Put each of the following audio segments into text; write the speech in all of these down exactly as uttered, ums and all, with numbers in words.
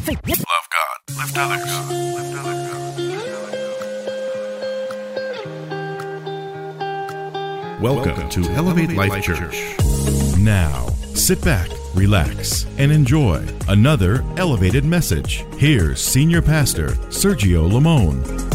Love God. Lift others. Lift others. Welcome to Elevate Life Church. Now, sit back, relax, and enjoy another elevated message. Here's Senior Pastor Sergio Lamone.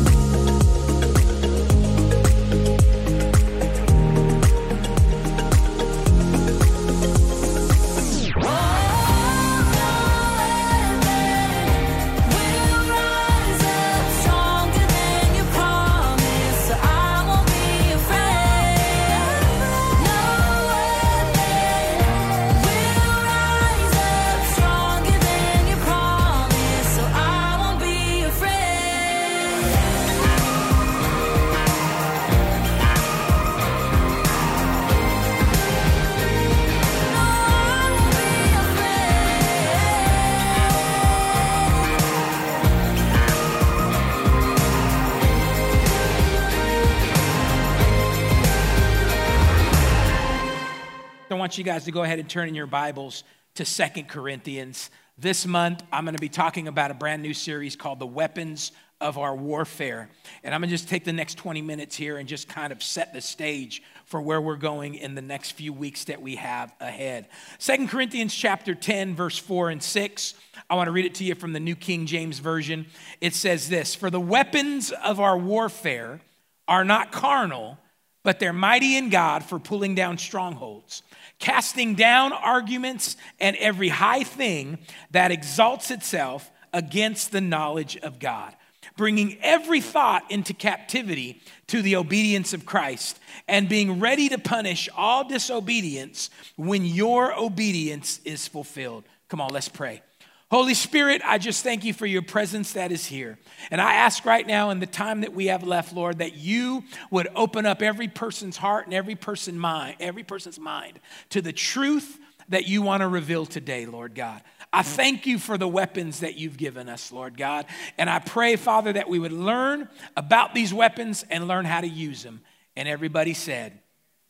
I want you guys to go ahead and turn in your Bibles to Second Corinthians. This month, I'm going to be talking about a brand new series called The Weapons of Our Warfare. And I'm going to just take the next twenty minutes here and just kind of set the stage for where we're going in the next few weeks that we have ahead. Second Corinthians chapter ten, verse four and six. I want to read it to you from the New King James Version. It says this: "For the weapons of our warfare are not carnal, but they're mighty in God for pulling down strongholds, casting down arguments and every high thing that exalts itself against the knowledge of God, bringing every thought into captivity to the obedience of Christ, and being ready to punish all disobedience when your obedience is fulfilled." Come on, let's pray. Holy Spirit, I just thank you for your presence that is here. And I ask right now in the time that we have left, Lord, that you would open up every person's heart and every person mind, every person's mind to the truth that you want to reveal today, Lord God. I thank you for the weapons that you've given us, Lord God. And I pray, Father, that we would learn about these weapons and learn how to use them. And everybody said,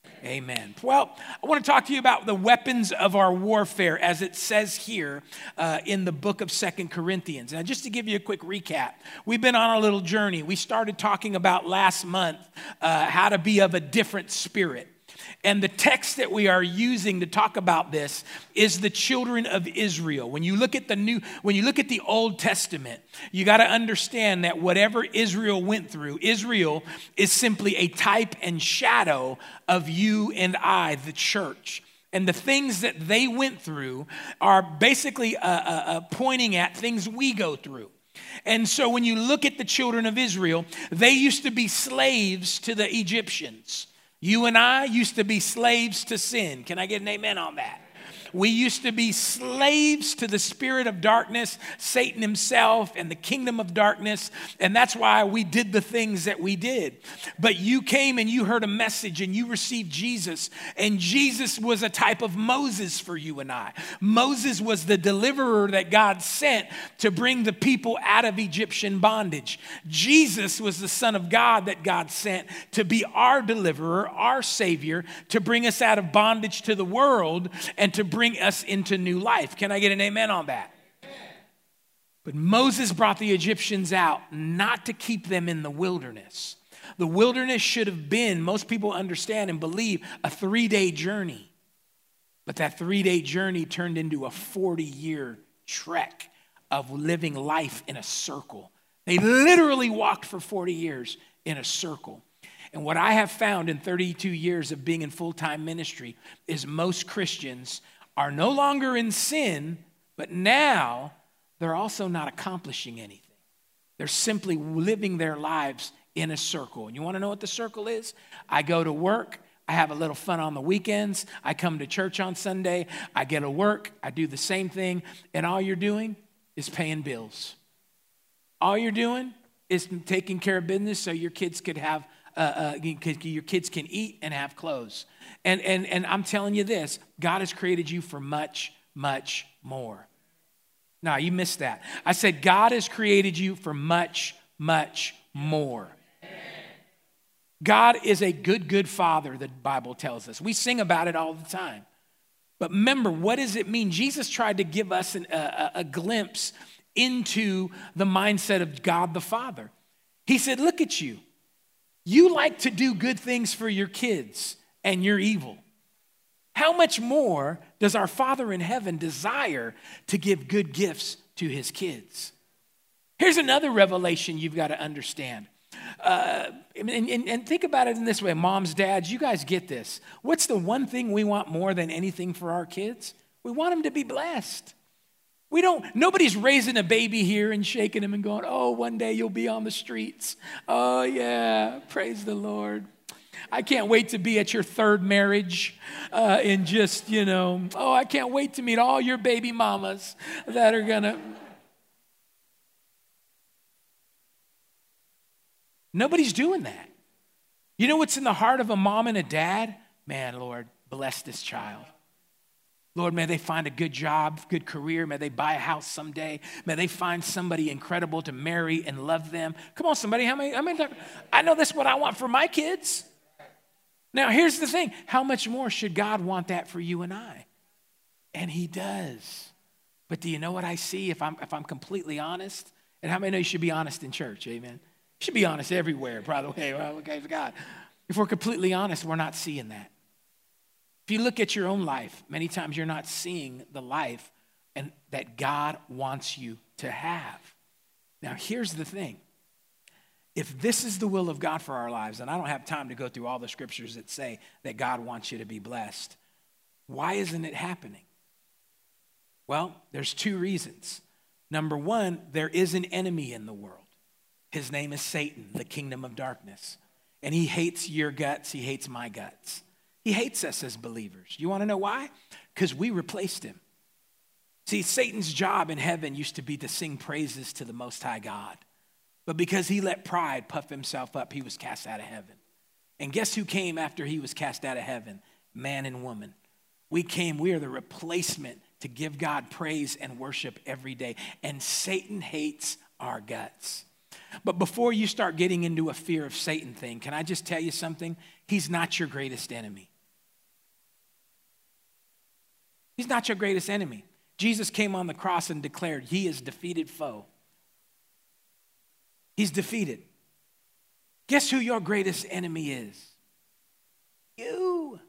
amen. Well, I want to talk to you about the weapons of our warfare as it says here uh, in the book of Second Corinthians. Now, just to give you a quick recap, we've been on a little journey. We started talking about last month uh, how to be of a different spirit. And the text that we are using to talk about this is the children of Israel. When you look at the new, when you look at the Old Testament, you got to understand that whatever Israel went through, Israel is simply a type and shadow of you and I, the church. And the things that they went through are basically uh, uh, uh, pointing at things we go through. And so when you look at the children of Israel, they used to be slaves to the Egyptians. You and I used to be slaves to sin. Can I get an amen on that? We used to be slaves to the spirit of darkness, Satan himself, and the kingdom of darkness. And that's why we did the things that we did. But you came and you heard a message and you received Jesus. And Jesus was a type of Moses for you and I. Moses was the deliverer that God sent to bring the people out of Egyptian bondage. Jesus was the Son of God that God sent to be our deliverer, our Savior, to bring us out of bondage to the world and to bring us into new life. Can I get an amen on that? But Moses brought the Egyptians out not to keep them in the wilderness. The wilderness should have been, most people understand and believe, a three-day journey. But that three-day journey turned into a forty-year trek of living life in a circle. They literally walked for forty years in a circle. And what I have found in thirty-two years of being in full-time ministry is most Christians are no longer in sin, but now they're also not accomplishing anything. They're simply living their lives in a circle. And you want to know what the circle is? I go to work. I have a little fun on the weekends. I come to church on Sunday. I get to work. I do the same thing. And all you're doing is paying bills. All you're doing is taking care of business so your kids could have Uh, uh, your kids can eat and have clothes. And, and, and I'm telling you this, God has created you for much, much more. No, you missed that. I said God has created you for much, much more. God is a good, good father, the Bible tells us. We sing about it all the time. But remember, what does it mean? Jesus tried to give us an, a, a glimpse into the mindset of God the Father. He said, look at you. You like to do good things for your kids, and you're evil. How much more does our Father in heaven desire to give good gifts to his kids? Here's another revelation you've got to understand. Uh, and, and, and think about it in this way, moms, dads, you guys get this. What's the one thing we want more than anything for our kids? We want them to be blessed. We don't, nobody's raising a baby here and shaking him and going, oh, one day you'll be on the streets. Oh, yeah, praise the Lord. I can't wait to be at your third marriage uh, and just, you know, oh, I can't wait to meet all your baby mamas that are going to. Nobody's doing that. You know what's in the heart of a mom and a dad? Man, Lord, bless this child. Lord, may they find a good job, good career. May they buy a house someday. May they find somebody incredible to marry and love them. Come on, somebody. How many? How many times? I know that's what I want for my kids. Now, here's the thing. How much more should God want that for you and I? And he does. But do you know what I see if I'm, if I'm completely honest? And how many know you should be honest in church? Amen. You should be honest everywhere, by the way. Well, okay, God. If we're completely honest, we're not seeing that. If you look at your own life, many times you're not seeing the life and that God wants you to have. Now, here's the thing. If this is the will of God for our lives, and I don't have time to go through all the scriptures that say that God wants you to be blessed, why isn't it happening? Well, there's two reasons. Number one, there is an enemy in the world. His name is Satan, the kingdom of darkness. And he hates your guts. He hates my guts. He hates us as believers. You want to know why? Because we replaced him. See, Satan's job in heaven used to be to sing praises to the Most High God. But because he let pride puff himself up, he was cast out of heaven. And guess who came after he was cast out of heaven? Man and woman. We came, we are the replacement to give God praise and worship every day. And Satan hates our guts. But before you start getting into a fear of Satan thing, can I just tell you something? He's not your greatest enemy. He's not your greatest enemy. Jesus came on the cross and declared, he is defeated foe. He's defeated. Guess who your greatest enemy is? You.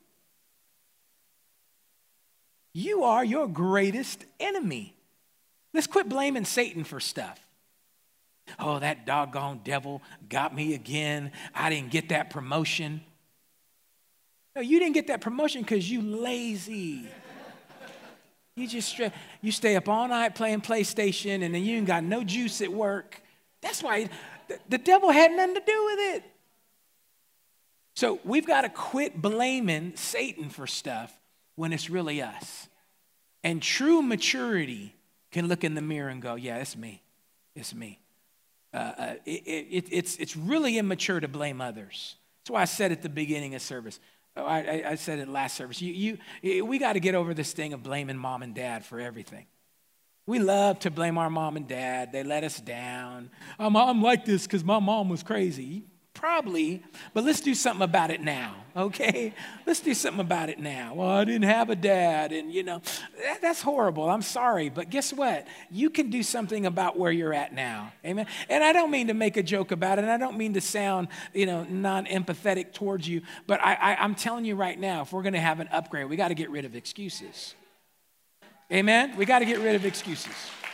You are your greatest enemy. Let's quit blaming Satan for stuff. Oh, that doggone devil got me again. I didn't get that promotion. No, you didn't get that promotion because you lazy. You just you stay up all night playing PlayStation and then you ain't got no juice at work. That's why the, the devil had nothing to do with it. So we've got to quit blaming Satan for stuff when it's really us. And true maturity can look in the mirror and go, yeah, it's me. It's me. Uh, uh, it, it, it's, it's really immature to blame others. That's why I said at the beginning of service, oh, I, I said it last service, you, you, we got to get over this thing of blaming mom and dad for everything. We love to blame our mom and dad. They let us down. I'm, I'm like this because my mom was crazy. Probably, but let's do something about it now, okay? Let's do something about it now. Well, I didn't have a dad, and you know, that, that's horrible. I'm sorry, but guess what? You can do something about where you're at now, amen? And I don't mean to make a joke about it, and I don't mean to sound, you know, non-empathetic towards you, but I, I, I'm telling you right now, if we're going to have an upgrade, we got to get rid of excuses, amen? We got to get rid of excuses.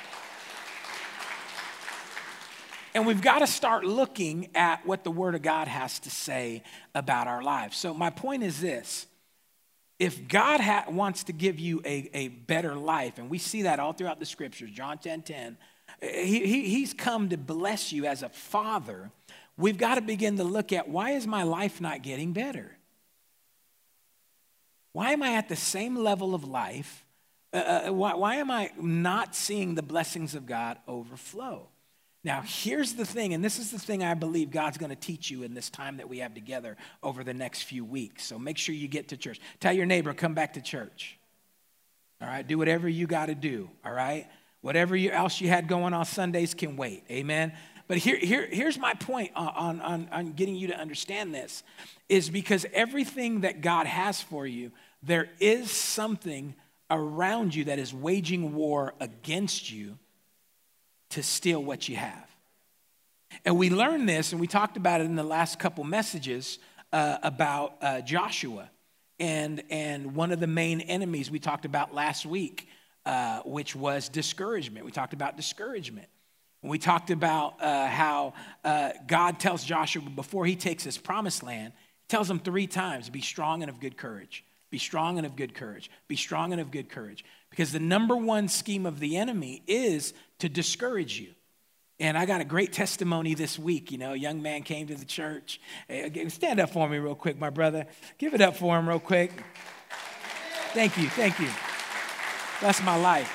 And we've got to start looking at what the Word of God has to say about our lives. So my point is this. If God ha- wants to give you a, a better life, and we see that all throughout the Scriptures, John ten ten, he, he, he's come to bless you as a father. We've got to begin to look at, why is my life not getting better? Why am I at the same level of life? Uh, why, why am I not seeing the blessings of God overflow? Now, here's the thing, and this is the thing I believe God's going to teach you in this time that we have together over the next few weeks. So make sure you get to church. Tell your neighbor, come back to church. All right? Do whatever you got to do, all right? Whatever you, else you had going on Sundays can wait, amen? But here, here, here's my point on, on, on getting you to understand this, is because everything that God has for you, there is something around you that is waging war against you to steal what you have. And we learned this, and we talked about it in the last couple messages uh, about uh, Joshua. And, and one of the main enemies we talked about last week, uh, which was discouragement. We talked about discouragement. And we talked about uh, how uh, God tells Joshua before he takes his promised land, he tells him three times, be strong and of good courage. Be strong and of good courage. Be strong and of good courage. Because the number one scheme of the enemy is to discourage you. And I got a great testimony this week. You know, a young man came to the church. Hey, stand up for me real quick, my brother. Give it up for him real quick. Thank you, thank you. That's my life.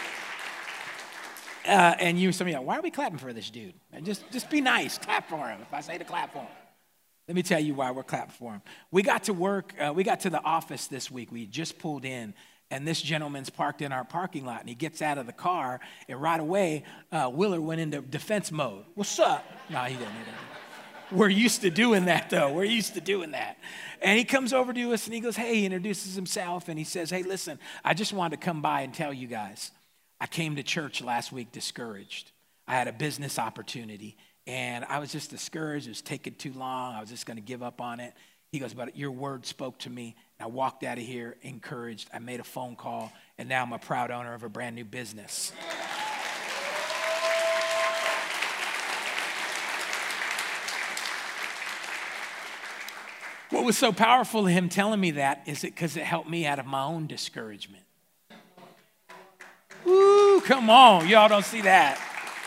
Uh, and you, some of you, why are we clapping for this dude? And just, just be nice. Clap for him if I say to clap for him. Let me tell you why we're clapping for him. We got to work, uh, we got to the office this week. We just pulled in, and this gentleman's parked in our parking lot, and he gets out of the car, and right away, uh, Willard went into defense mode. What's up? No, he didn't. He didn't. We're used to doing that, though. We're used to doing that. And he comes over to us, and he goes, hey, he introduces himself, and he says, hey, listen, I just wanted to come by and tell you guys, I came to church last week discouraged. I had a business opportunity. And I was just discouraged. It was taking too long. I was just going to give up on it. He goes, but your word spoke to me. And I walked out of here encouraged. I made a phone call, and now I'm a proud owner of a brand new business. What was so powerful to him telling me that is it because it helped me out of my own discouragement. Ooh, come on. Y'all don't see that.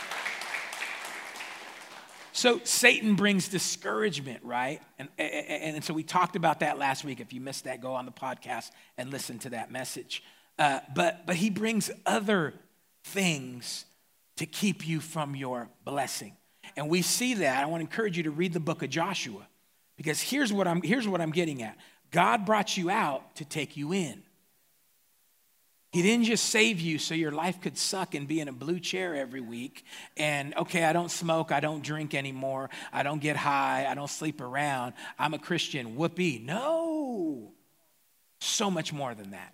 So Satan brings discouragement, right? And, and, and so we talked about that last week. If you missed that, go on the podcast and listen to that message. Uh, but, but he brings other things to keep you from your blessing. And we see that. I want to encourage you to read the book of Joshua, because here's what I'm, here's what I'm getting at. God brought you out to take you in. He didn't just save you so your life could suck and be in a blue chair every week. And, okay, I don't smoke, I don't drink anymore, I don't get high, I don't sleep around, I'm a Christian, whoopee. No, so much more than that.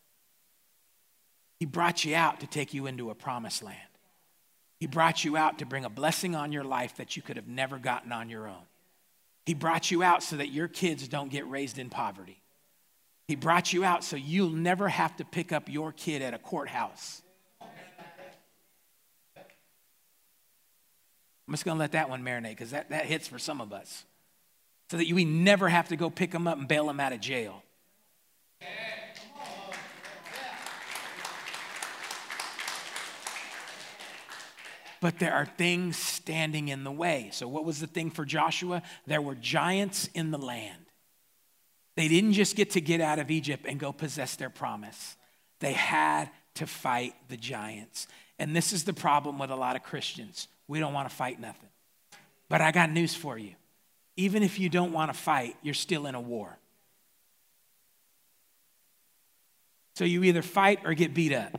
He brought you out to take you into a promised land. He brought you out to bring a blessing on your life that you could have never gotten on your own. He brought you out so that your kids don't get raised in poverty. He brought you out so you'll never have to pick up your kid at a courthouse. I'm just going to let that one marinate because that, that hits for some of us. So that we never have to go pick them up and bail them out of jail. But there are things standing in the way. So what was the thing for Joshua? There were giants in the land. They didn't just get to get out of Egypt and go possess their promise. They had to fight the giants. And this is the problem with a lot of Christians. We don't want to fight nothing. But I got news for you. Even if you don't want to fight, you're still in a war. So you either fight or get beat up.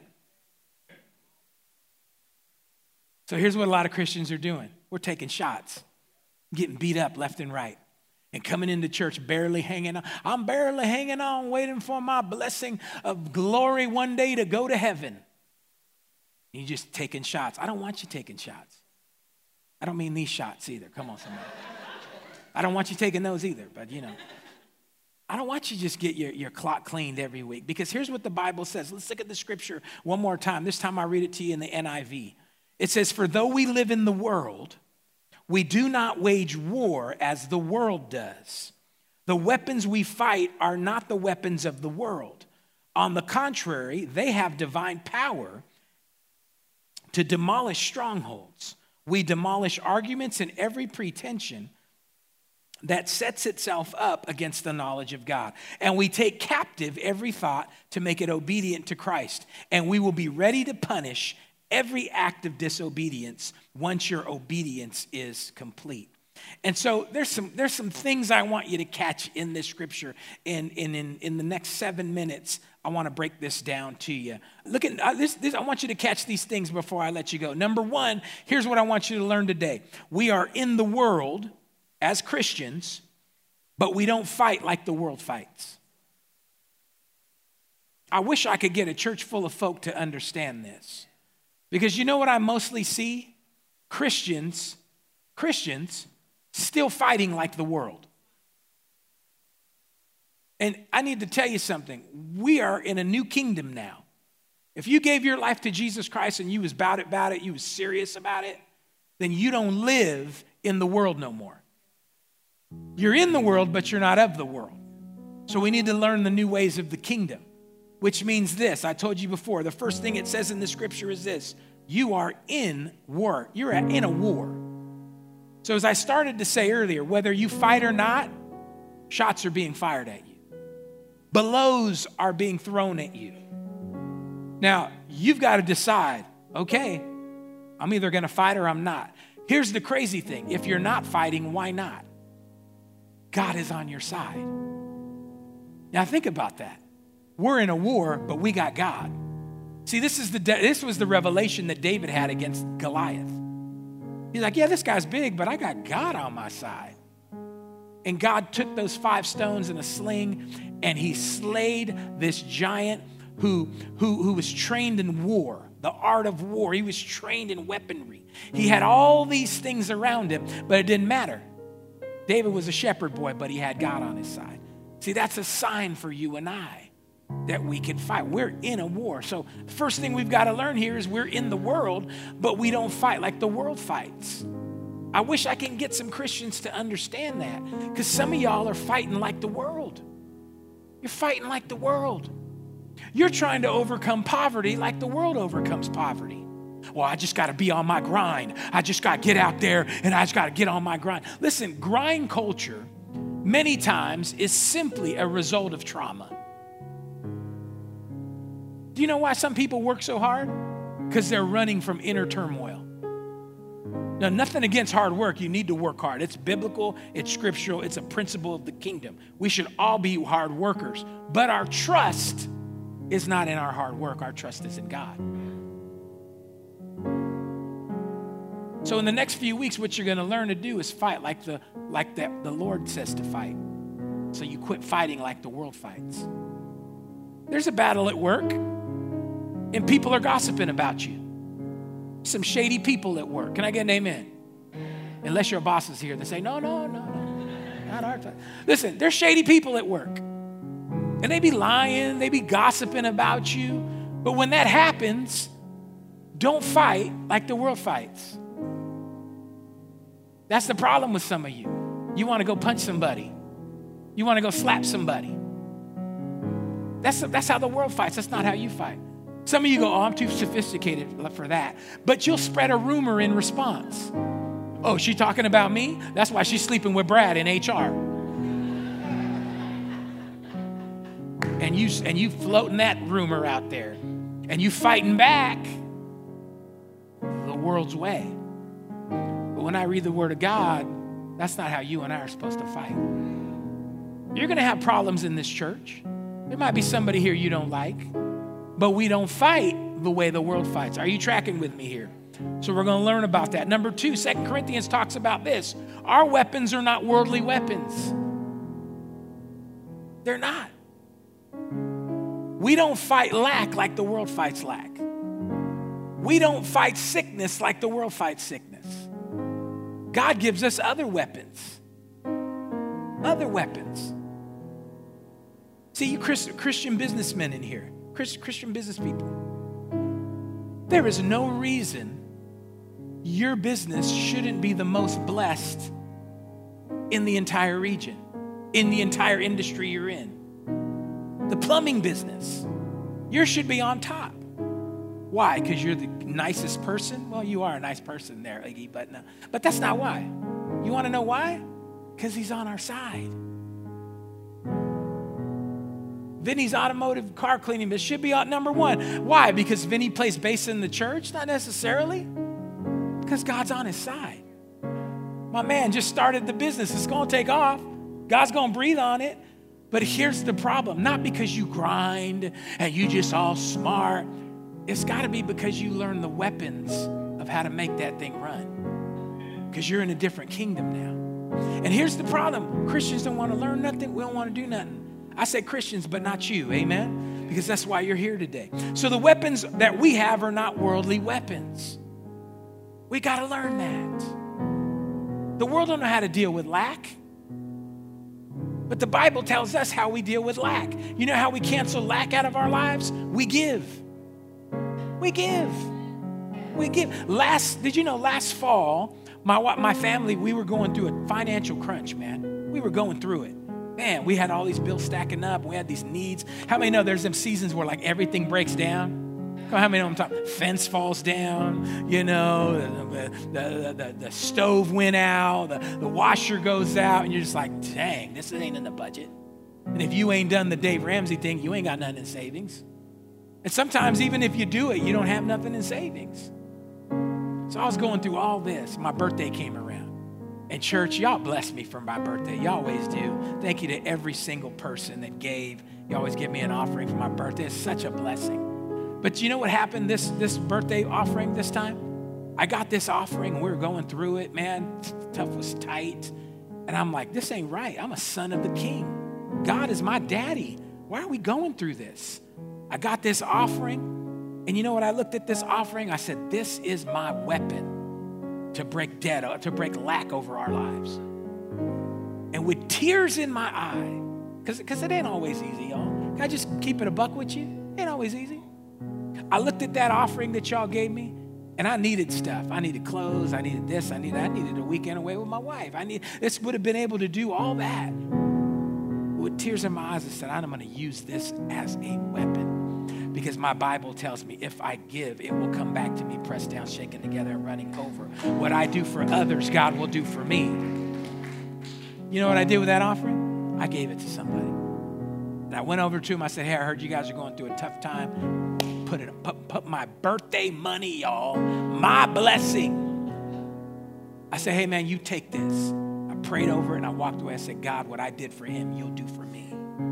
So here's what a lot of Christians are doing. We're taking shots, getting beat up left and right. And coming into church barely hanging on. I'm barely hanging on, waiting for my blessing of glory one day to go to heaven. And you're just taking shots. I don't want you taking shots. I don't mean these shots either. Come on, somebody. I don't want you taking those either, but you know. I don't want you to just get your, your clock cleaned every week. Because here's what the Bible says. Let's look at the scripture one more time. This time I read it to you in the N I V. It says, for though we live in the world, we do not wage war as the world does. The weapons we fight are not the weapons of the world. On the contrary, they have divine power to demolish strongholds. We demolish arguments and every pretension that sets itself up against the knowledge of God. And we take captive every thought to make it obedient to Christ. And we will be ready to punish every act of disobedience once your obedience is complete. And so there's some there's some things I want you to catch in this scripture. And in, in, in the next seven minutes, I want to break this down to you. Look at uh, this, this. I want you to catch these things before I let you go. Number one, here's what I want you to learn today. We are in the world as Christians, but we don't fight like the world fights. I wish I could get a church full of folk to understand this. Because you know what I mostly see? Christians, Christians still fighting like the world. And I need to tell you something. We are in a new kingdom now. If you gave your life to Jesus Christ and you was about it, about it, you was serious about it, then you don't live in the world no more. You're in the world, but you're not of the world. So we need to learn the new ways of the kingdom, which means this. I told you before, the first thing it says in the scripture is this. You are in war. You're in a war. So as I started to say earlier, whether you fight or not, shots are being fired at you. Blows are being thrown at you. Now, you've got to decide, okay, I'm either going to fight or I'm not. Here's the crazy thing. If you're not fighting, why not? God is on your side. Now, think about that. We're in a war, but we got God. See, this is the this was the revelation that David had against Goliath. He's like, yeah, this guy's big, but I got God on my side. And God took those five stones in a sling, and he slayed this giant who, who, who was trained in war, the art of war. He was trained in weaponry. He had all these things around him, but it didn't matter. David was a shepherd boy, but he had God on his side. See, that's a sign for you and I that we can fight. We're in a war. So the first thing we've got to learn here is we're in the world, but we don't fight like the world fights. I wish I can get some Christians to understand that, because some of y'all are fighting like the world. You're fighting like the world. You're trying to overcome poverty like the world overcomes poverty. Well, I just got to be on my grind. I just got to get out there and I just got to get on my grind. Listen, grind culture many times is simply a result of trauma. Do you know why some people work so hard? Because they're running from inner turmoil. Now, nothing against hard work. You need to work hard. It's biblical, it's scriptural, it's a principle of the kingdom. We should all be hard workers, but our trust is not in our hard work. Our trust is in God. So in the next few weeks, what you're going to learn to do is fight like the like that the Lord says to fight. So you quit fighting like the world fights. There's a battle at work, and people are gossiping about you. Some shady people at work. Can I get an amen? Unless your boss is here, they say, no, no, no, no, not our time. Listen, there's shady people at work. And they be lying, they be gossiping about you. But when that happens, don't fight like the world fights. That's the problem with some of you. You want to go punch somebody. You want to go slap somebody. That's, that's how the world fights. That's not how you fight. Some of you go, oh, I'm too sophisticated for that. But you'll spread a rumor in response. Oh, she talking about me? That's why she's sleeping with Brad in H R. And you, and you floating that rumor out there. And you fighting back the world's way. But when I read the Word of God, that's not how you and I are supposed to fight. You're going to have problems in this church. There might be somebody here you don't like, but we don't fight the way the world fights. Are you tracking with me here? So we're going to learn about that. Number two, Second Corinthians talks about this. Our weapons are not worldly weapons. They're not. We don't fight lack like the world fights lack. We don't fight sickness like the world fights sickness. God gives us other weapons. Other weapons. See, you Christian businessmen in here, Christian business people, there is no reason your business shouldn't be the most blessed in the entire region, in the entire industry you're in. The plumbing business, yours should be on top. Why? Because you're the nicest person? Well, you are a nice person there, Iggy, but no. But that's not why. You want to know why? Because he's on our side. Vinny's automotive car cleaning business should be on number one. Why? Because Vinny plays bass in the church? Not necessarily. Because God's on his side. My man just started the business. It's going to take off. God's going to breathe on it. But here's the problem. Not because you grind and you just all smart. It's got to be because you learn the weapons of how to make that thing run. Because you're in a different kingdom now. And here's the problem. Christians don't want to learn nothing. We don't want to do nothing. I say Christians, but not you. Amen? because that's why you're here today. So the weapons that we have are not worldly weapons. We got to learn that. The world don't know how to deal with lack. But the Bible tells us how we deal with lack. You know how we cancel lack out of our lives? We give. We give. We give. Last, did you know last fall, my, my family, we were going through a financial crunch, man. We were going through it. Man, we had all these bills stacking up. We had these needs. How many know there's some seasons where like everything breaks down? How many know I'm talking? Fence falls down, you know, the, the, the, the stove went out, the, the washer goes out, and you're just like, dang, this ain't in the budget. And if you ain't done the Dave Ramsey thing, you ain't got nothing in savings. And sometimes even if you do it, you don't have nothing in savings. So I was going through all this. My birthday came around. And church, y'all bless me for my birthday. You always do. Thank you to every single person that gave. You always give me an offering for my birthday. It's such a blessing. But you know what happened this, this birthday offering this time? I got this offering, and we were going through it, man. Stuff was tight. And I'm like, this ain't right. I'm a son of the king. God is my daddy. Why are we going through this? I got this offering, and you know what? I looked at this offering. I said, this is my weapon to break debt, to break lack over our lives. And with tears in my eye, because because it ain't always easy, y'all. Can I just keep it a buck with you? It ain't always easy. I looked at that offering that y'all gave me, and I needed stuff. I needed clothes. I needed this. I needed I needed a weekend away with my wife. I need this would have been able to do all that. With tears in my eyes, I said, I'm going to use this as a weapon, because my Bible tells me if I give, it will come back to me, pressed down, shaken together, and running over. What I do for others, God will do for me. You know what I did with that offering? I gave it to somebody. And I went over to him. I said, hey, I heard you guys are going through a tough time. Put it, put, put my birthday money, y'all, my blessing. I said, hey, man, you take this. I prayed over it, and I walked away. I said, God, what I did for him, you'll do for me.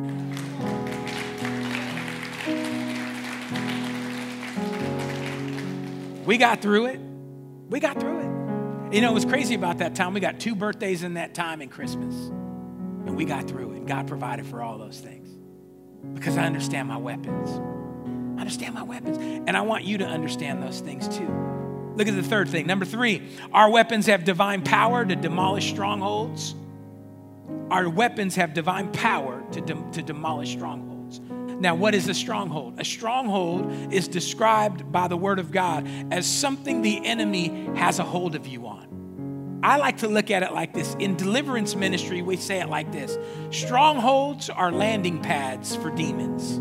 We got through it. We got through it. You know, it was crazy about that time. We got two birthdays in that time and Christmas. And we got through it. God provided for all those things. Because I understand my weapons. I understand my weapons. And I want you to understand those things too. Look at the third thing. Number three, our weapons have divine power to demolish strongholds. Our weapons have divine power to, de- to demolish strongholds. Now, what is a stronghold? A stronghold is described by the Word of God as something the enemy has a hold of you on. I like to look at it like this. In deliverance ministry, we say it like this. Strongholds are landing pads for demons.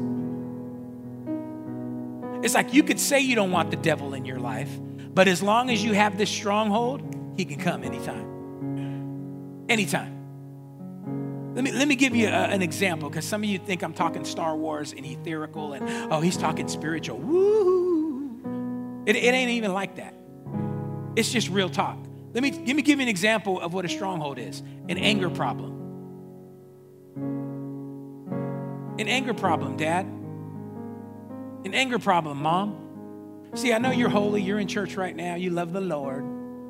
It's like you could say you don't want the devil in your life, but as long as you have this stronghold, he can come anytime. Anytime. Let me, let me give you a, an example, because some of you think I'm talking Star Wars and etherical and, oh, he's talking spiritual. Woo! It, it ain't even like that. It's just real talk. Let me, let me give you an example of what a stronghold is. An anger problem. An anger problem, Dad. An anger problem, Mom. See, I know you're holy. You're in church right now. You love the Lord.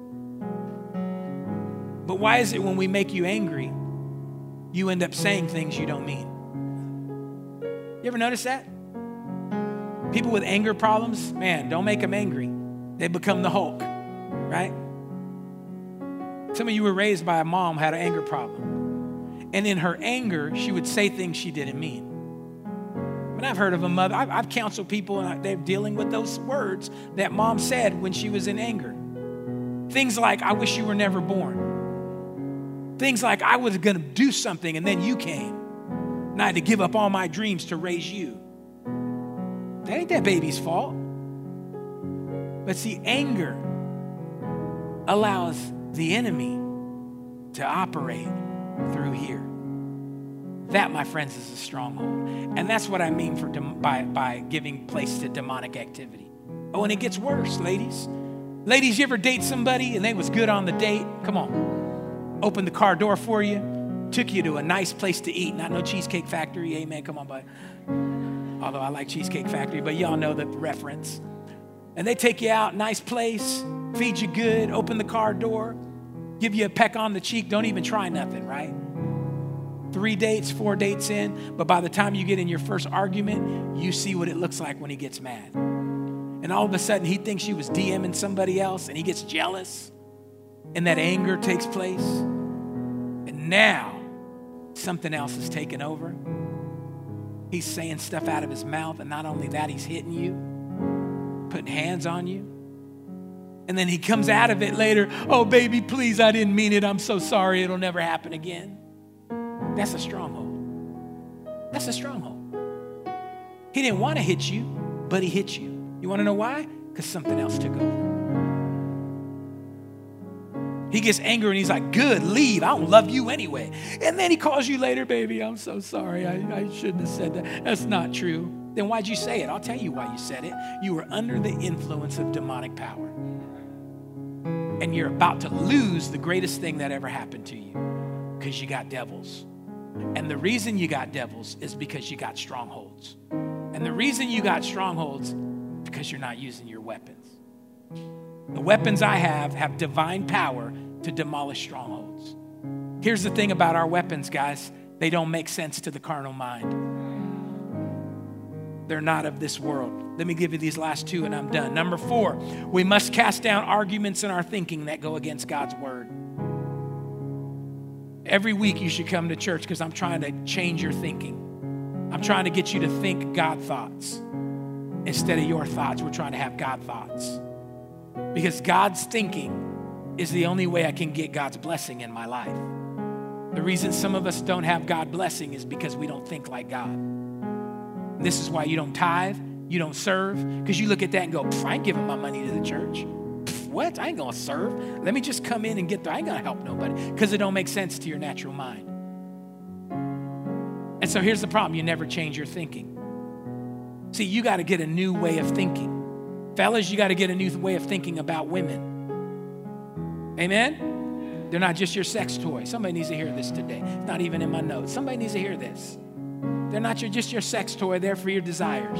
But why is it when we make you angry, you end up saying things you don't mean? You ever notice that? People with anger problems, man, don't make them angry. They become the Hulk, right? Some of you were raised by a mom who had an anger problem. And in her anger, she would say things she didn't mean. But I've heard of a mother, I've, I've counseled people, and they're dealing with those words that mom said when she was in anger. Things like, I wish you were never born. Things like, I was going to do something and then you came. And I had to give up all my dreams to raise you. That ain't that baby's fault. But see, anger allows the enemy to operate through here. That, my friends, is a stronghold. And that's what I mean for dem- by, by giving place to demonic activity. Oh, and it gets worse, ladies. Ladies, you ever date somebody and they was good on the date? Come on. Opened the car door for you. Took you to a nice place to eat. Not no Cheesecake Factory. Amen. Come on, bud. Although I like Cheesecake Factory, but y'all know the reference. And they take you out, nice place, feed you good, open the car door, give you a peck on the cheek, don't even try nothing, right? three dates, four dates in, but by the time you get in your first argument, you see what it looks like when he gets mad. And all of a sudden, he thinks you was DMing somebody else, and he gets jealous, and that anger takes place. And now, something else is taking over. He's saying stuff out of his mouth, and not only that, he's hitting you, putting hands on you. And then he comes out of it later, oh, baby, please, I didn't mean it. I'm so sorry. It'll never happen again. That's a stronghold. That's a stronghold. He didn't want to hit you, but he hit you. You want to know why? Because something else took over. He gets angry and he's like, good, leave. I don't love you anyway. And then he calls you later, baby, I'm so sorry. I, I shouldn't have said that. That's not true. Then why'd you say it? I'll tell you why you said it. You were under the influence of demonic power. And you're about to lose the greatest thing that ever happened to you because you got devils. And the reason you got devils is because you got strongholds. And the reason you got strongholds is because you're not using your weapons. The weapons I have have divine power to demolish strongholds. Here's the thing about our weapons, guys. They don't make sense to the carnal mind. They're not of this world. Let me give you these last two and I'm done. Number four, we must cast down arguments in our thinking that go against God's word. Every week you should come to church because I'm trying to change your thinking. I'm trying to get you to think God thoughts. Instead of your thoughts, we're trying to have God thoughts. Because God's thinking is the only way I can get God's blessing in my life. The reason some of us don't have God's blessing is because we don't think like God. And this is why you don't tithe, you don't serve, because you look at that and go, I ain't giving my money to the church. What? I ain't gonna serve. Let me just come in and get there. I ain't gonna help nobody because it don't make sense to your natural mind. And so here's the problem. You never change your thinking. See, you got to get a new way of thinking. Fellas, you got to get a new way of thinking about women. Amen? They're not just your sex toy. Somebody needs to hear this today. It's not even in my notes. Somebody needs to hear this. They're not your, just your sex toy. They're for your desires.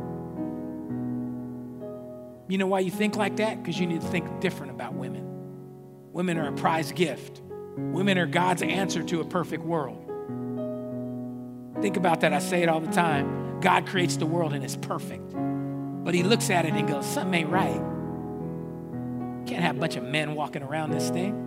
You know why you think like that? Because you need to think different about women. Women are a prized gift. Women are God's answer to a perfect world. Think about that. I say it all the time. God creates the world and it's perfect. But he looks at it and goes, something ain't right. Can't have a bunch of men walking around this thing.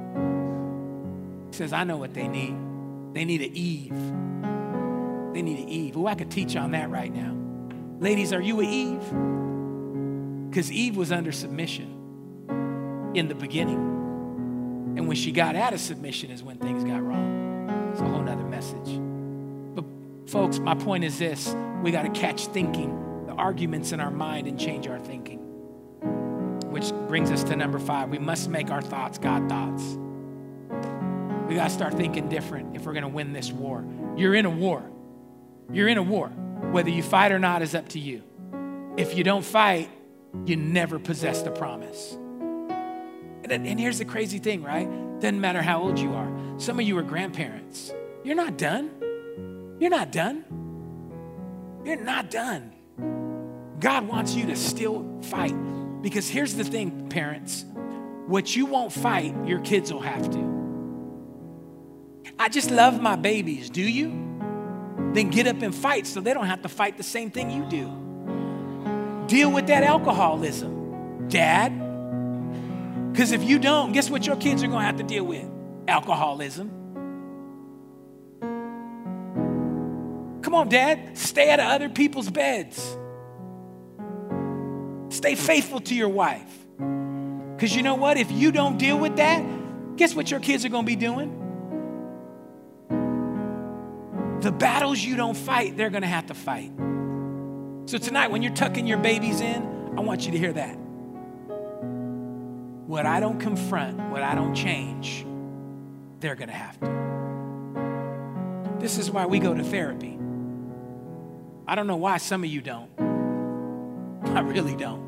He says, I know what they need. They need an Eve. They need an Eve. Oh, I could teach on that right now. Ladies, are you an Eve? Because Eve was under submission in the beginning. And when she got out of submission is when things got wrong. It's a whole nother message. But folks, my point is this. We got to catch thinking, the arguments in our mind, and change our thinking. Which brings us to number five. We must make our thoughts God thoughts. We got to start thinking different if we're going to win this war. You're in a war. You're in a war. Whether you fight or not is up to you. If you don't fight, you never possess the promise. And, and here's the crazy thing, right? Doesn't matter how old you are. Some of you are grandparents. You're not done. You're not done. You're not done. God wants you to still fight. Because here's the thing, parents. What you won't fight, your kids will have to. I just love my babies. Do you? Then get up and fight so they don't have to fight the same thing you do. Deal with that alcoholism, Dad. Because if you don't, guess what your kids are going to have to deal with? Alcoholism. Come on, Dad. Stay out of other people's beds. Stay faithful to your wife. Because you know what? If you don't deal with that, guess what your kids are going to be doing? The battles you don't fight, they're going to have to fight. So tonight, when you're tucking your babies in, I want you to hear that. What I don't confront, what I don't change, they're going to have to. This is why we go to therapy. I don't know why some of you don't. I really don't.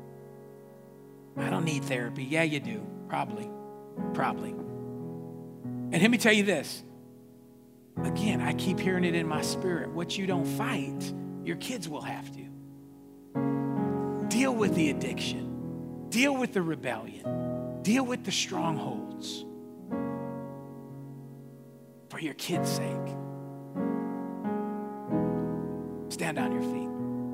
I don't need therapy. Yeah, you do. Probably. Probably. And let me tell you this. Again, I keep hearing it in my spirit. What you don't fight, your kids will have to. Deal with the addiction. Deal with the rebellion. Deal with the strongholds. For for your kids' sake. Stand on your feet.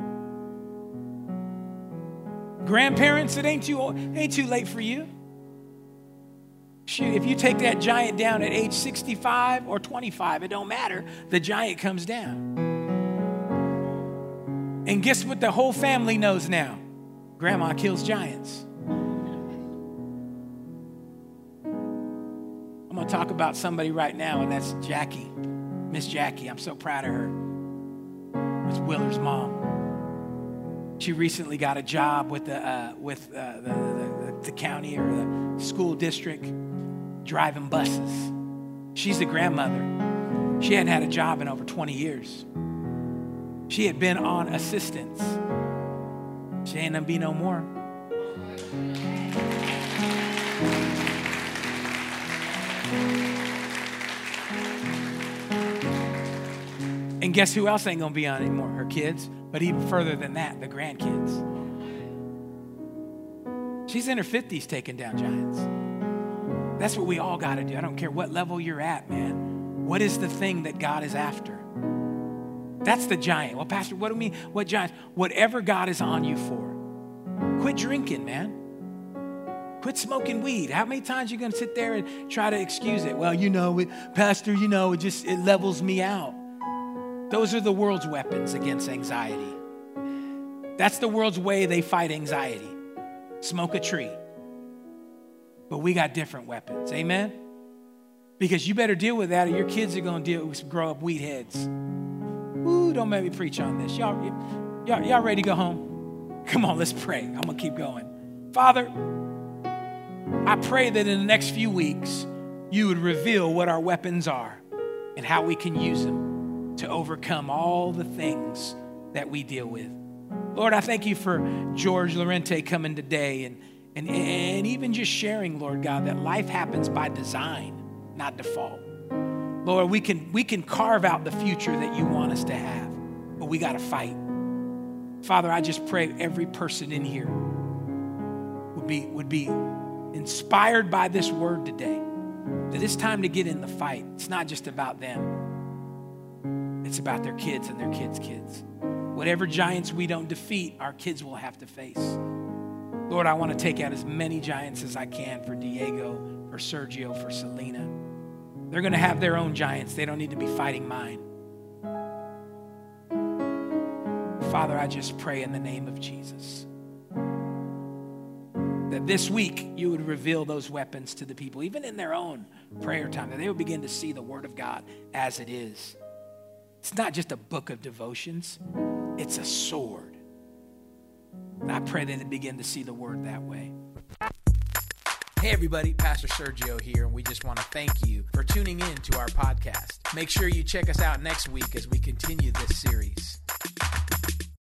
Grandparents, it ain't too old, it ain't too late for you. Shoot, if you take that giant down at age sixty-five or twenty-five, it don't matter. The giant comes down. And guess what the whole family knows now? Grandma kills giants. I'm going to talk about somebody right now, and that's Jackie, Miss Jackie. I'm so proud of her. It's Willer's mom. She recently got a job with the uh, with uh, the, the, the county or the school district driving buses. She's the grandmother. She hadn't had a job in over twenty years. She had been on assistance. She ain't gonna be no more. And guess who else ain't gonna be on anymore? Her kids. But even further than that, the grandkids. She's in her fifties taking down giants. That's what we all got to do. I don't care what level you're at, man. What is the thing that God is after? That's the giant. Well, Pastor, what do you mean? What giant? Whatever God is on you for. Quit drinking, man. Quit smoking weed. How many times are you going to sit there and try to excuse it? Well, you know, it, Pastor, you know, it just, it levels me out. Those are the world's weapons against anxiety. That's the world's way they fight anxiety. Smoke a tree. But we got different weapons. Amen? Because you better deal with that or your kids are going to deal with grow up weed heads. Ooh, don't make me preach on this. Y'all, y'all, y'all ready to go home? Come on, let's pray. I'm going to keep going. Father, I pray that in the next few weeks, you would reveal what our weapons are and how we can use them to overcome all the things that we deal with. Lord, I thank you for George Lorente coming today and, and, and even just sharing, Lord God, that life happens by design, not default. Lord, we can, we can carve out the future that you want us to have, but we got to fight. Father, I just pray every person in here would be, would be inspired by this word today, that it's time to get in the fight. It's not just about them. It's about their kids and their kids' kids. Whatever giants we don't defeat, our kids will have to face. Lord, I want to take out as many giants as I can for Diego, for Sergio, for Selena. They're going to have their own giants. They don't need to be fighting mine. Father, I just pray in the name of Jesus that this week you would reveal those weapons to the people, even in their own prayer time, that they would begin to see the word of God as it is. It's not just a book of devotions. It's a sword. And I pray that they begin to see the word that way. Hey everybody, Pastor Sergio here, and we just want to thank you for tuning in to our podcast. Make sure you check us out next week as we continue this series.